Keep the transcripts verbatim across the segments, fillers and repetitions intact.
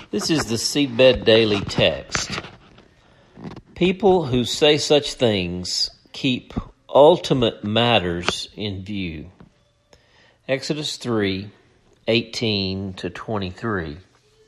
This is the Seedbed Daily Text. People who say such things keep ultimate matters in view. Exodus three, eighteen to twenty-three.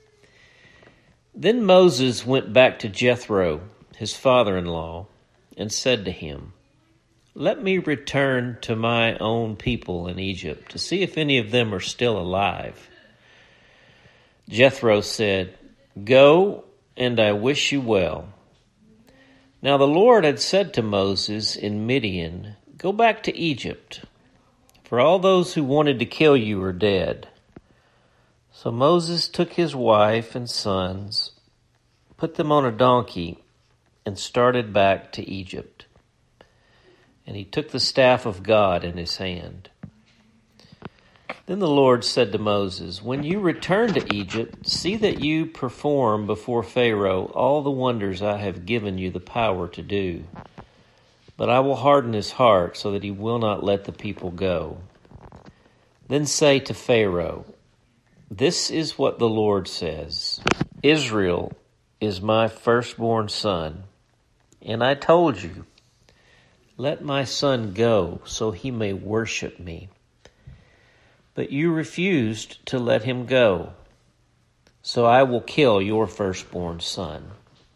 Then Moses went back to Jethro, his father-in-law, and said to him, "Let me return to my own people in Egypt to see if any of them are still alive." Jethro said, "Go, and I wish you well." Now the Lord had said to Moses in Midian, "Go back to Egypt, for all those who wanted to kill you are dead." So Moses took his wife and sons, put them on a donkey, and started back to Egypt. And he took the staff of God in his hand. Then the Lord said to Moses, "When you return to Egypt, see that you perform before Pharaoh all the wonders I have given you the power to do. But I will harden his heart so that he will not let the people go. Then say to Pharaoh, 'This is what the Lord says. Israel is my firstborn son, and I told you, let my son go so he may worship me. But you refused to let him go, so I will kill your firstborn son.'"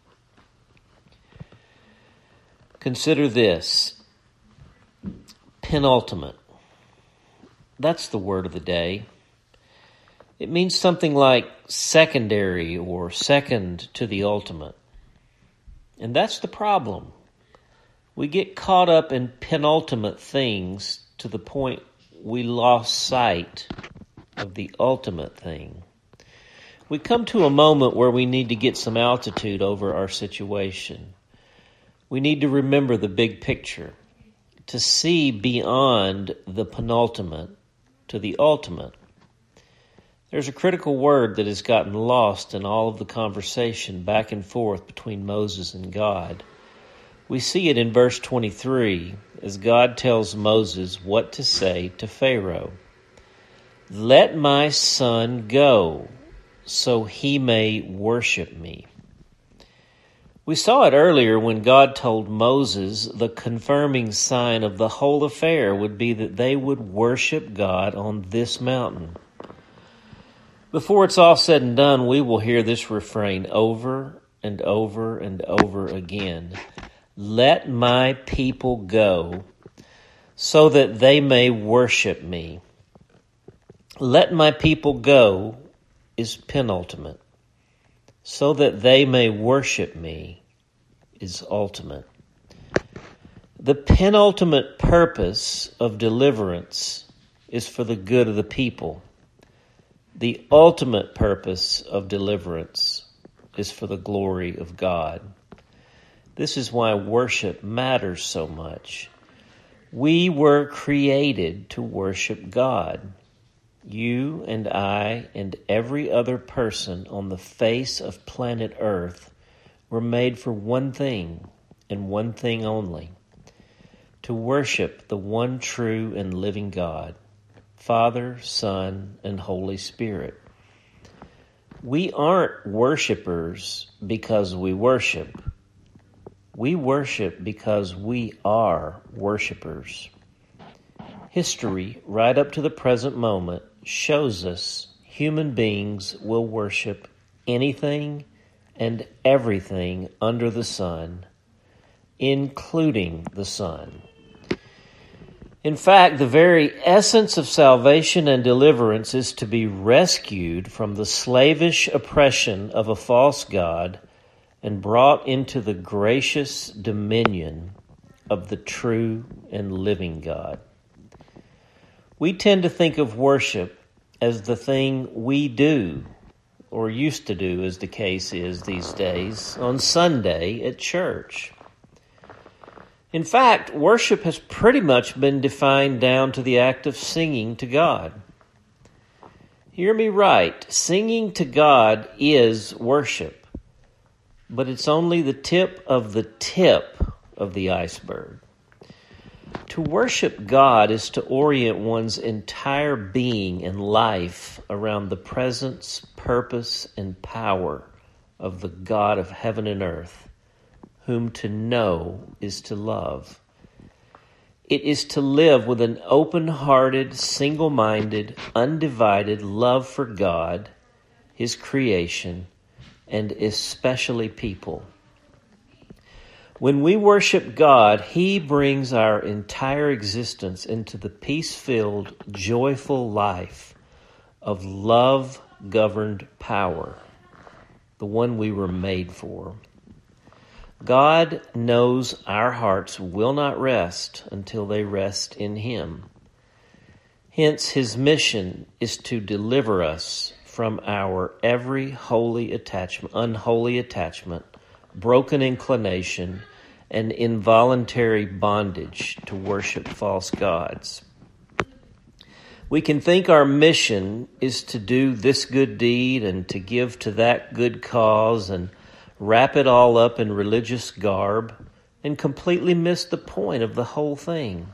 Consider this. Penultimate. That's the word of the day. It means something like secondary or second to the ultimate. And that's the problem. We get caught up in penultimate things to the point we lost sight of the ultimate thing. We come to a moment where we need to get some altitude over our situation. We need to remember the big picture, to see beyond the penultimate to the ultimate. There's a critical word that has gotten lost in all of the conversation back and forth between Moses and God. We see it in verse twenty-three as God tells Moses what to say to Pharaoh. "Let my son go so he may worship me." We saw it earlier when God told Moses the confirming sign of the whole affair would be that they would worship God on this mountain. Before it's all said and done, we will hear this refrain over and over and over again. "Let my people go so that they may worship me." Let my people go is penultimate. So that they may worship me is ultimate. The penultimate purpose of deliverance is for the good of the people. The ultimate purpose of deliverance is for the glory of God. This is why worship matters so much. We were created to worship God. You and I and every other person on the face of planet Earth were made for one thing and one thing only: to worship the one true and living God, Father, Son, and Holy Spirit. We aren't worshipers because we worship. We worship because we are worshipers. History, right up to the present moment, shows us human beings will worship anything and everything under the sun, including the sun. In fact, the very essence of salvation and deliverance is to be rescued from the slavish oppression of a false god and brought into the gracious dominion of the true and living God. We tend to think of worship as the thing we do, or used to do as the case is these days, on Sunday at church. In fact, worship has pretty much been defined down to the act of singing to God. Hear me right, singing to God is worship. But it's only the tip of the tip of the iceberg. To worship God is to orient one's entire being and life around the presence, purpose, and power of the God of heaven and earth, whom to know is to love. It is to live with an open-hearted, single-minded, undivided love for God, His creation, and especially people. When we worship God, He brings our entire existence into the peace-filled, joyful life of love-governed power, the one we were made for. God knows our hearts will not rest until they rest in Him. Hence, His mission is to deliver us from our every holy attachment, unholy attachment, broken inclination, and involuntary bondage to worship false gods. We can think our mission is to do this good deed and to give to that good cause and wrap it all up in religious garb and completely miss the point of the whole thing.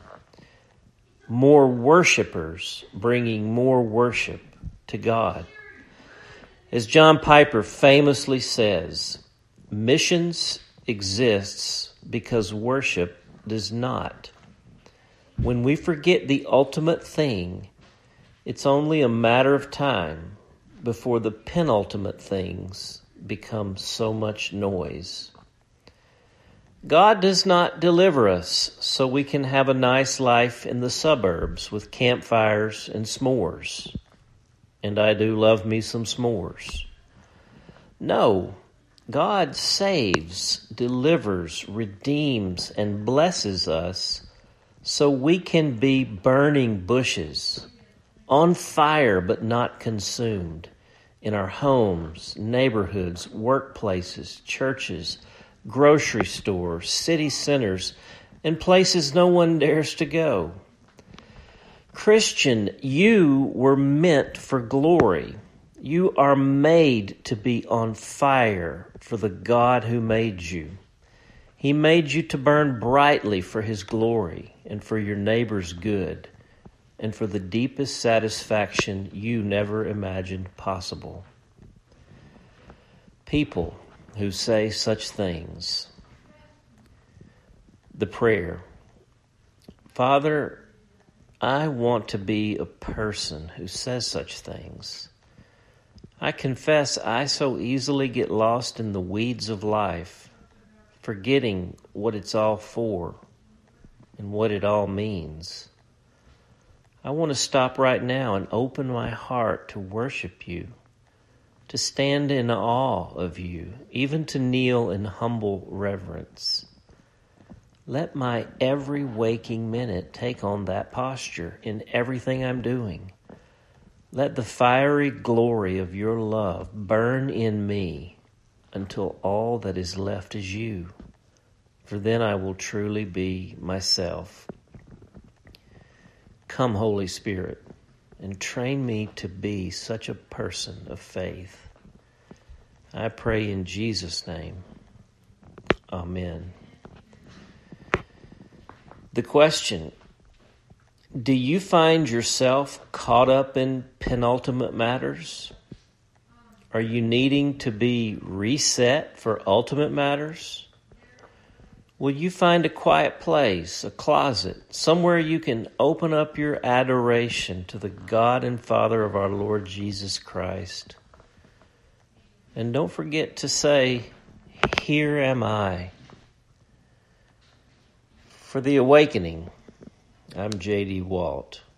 More worshipers bringing more worship to God. As John Piper famously says, missions exists because worship does not. When we forget the ultimate thing, it's only a matter of time before the penultimate things become so much noise. God does not deliver us so we can have a nice life in the suburbs with campfires and s'mores. And I do love me some s'mores. No, God saves, delivers, redeems, and blesses us so we can be burning bushes, on fire but not consumed, in our homes, neighborhoods, workplaces, churches, grocery stores, city centers, and places no one dares to go. Christian, you were meant for glory. You are made to be on fire for the God who made you. He made you to burn brightly for His glory and for your neighbor's good and for the deepest satisfaction you never imagined possible. People who say such things. The prayer. Father, I want to be a person who says such things. I confess I so easily get lost in the weeds of life, forgetting what it's all for and what it all means. I want to stop right now and open my heart to worship you, to stand in awe of you, even to kneel in humble reverence. Let my every waking minute take on that posture in everything I'm doing. Let the fiery glory of your love burn in me until all that is left is you, for then I will truly be myself. Come, Holy Spirit, and train me to be such a person of faith. I pray in Jesus' name. Amen. The question: do you find yourself caught up in penultimate matters? Are you needing to be reset for ultimate matters? Will you find a quiet place, a closet, somewhere you can open up your adoration to the God and Father of our Lord Jesus Christ? And don't forget to say, "Here am I." For The Awakening, I'm J D Walt.